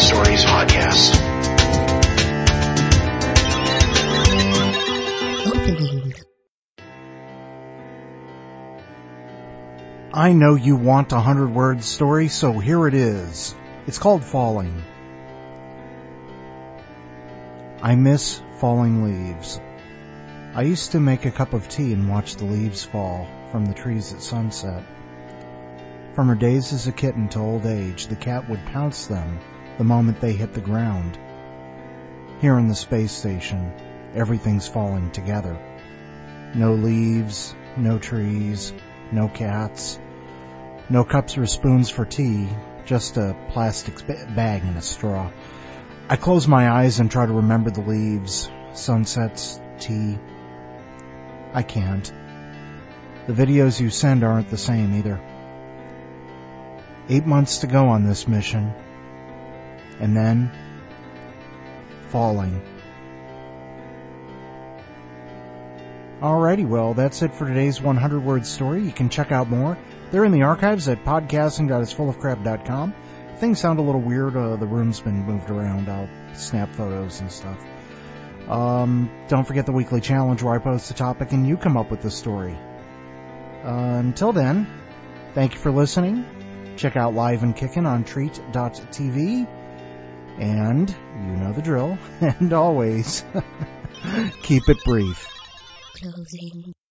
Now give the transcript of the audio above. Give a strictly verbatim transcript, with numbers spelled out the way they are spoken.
Stories podcast. Opening. I know you want a hundred-word story, so here it is. It's called Falling. I miss falling leaves. I used to make a cup of tea and watch the leaves fall from the trees at sunset. From her days as a kitten to old age, the cat would pounce them the moment they hit the ground. Here in the space station, everything's falling together. No leaves, no trees, no cats, no cups or spoons for tea, just a plastic bag and a straw. I close my eyes and try to remember the leaves, sunsets, tea. I can't. The videos you send aren't the same either. Eight months to go on this mission. And then, falling. Alrighty, well, that's it for today's hundred-word story. You can check out more. They're in the archives at podcasting dot is full of crap dot com. Things sound a little weird. Uh, the room's been moved around. I'll snap photos and stuff. Um, don't forget the weekly challenge where I post a topic and you come up with the story. Uh, until then, thank you for listening. Check out Live and Kickin' on treat dot t v. And you know the drill. And always, keep it brief. Closing.